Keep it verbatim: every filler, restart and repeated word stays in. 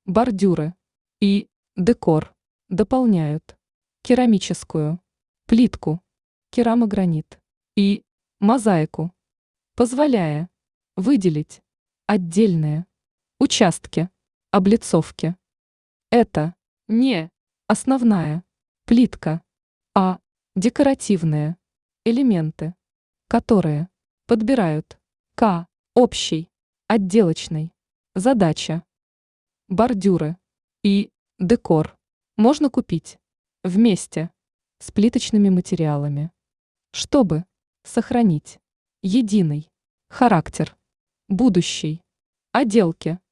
Бордюры и декор дополняют керамическую плитку, керамогранит и мозаику, позволяя выделить отдельные участки облицовки. Это не основная плитка, а декоративные элементы, которые подбирают к общей отделочной задаче. Бордюры и декор можно купить вместе с плиточными материалами, чтобы сохранить единый характер будущей отделки.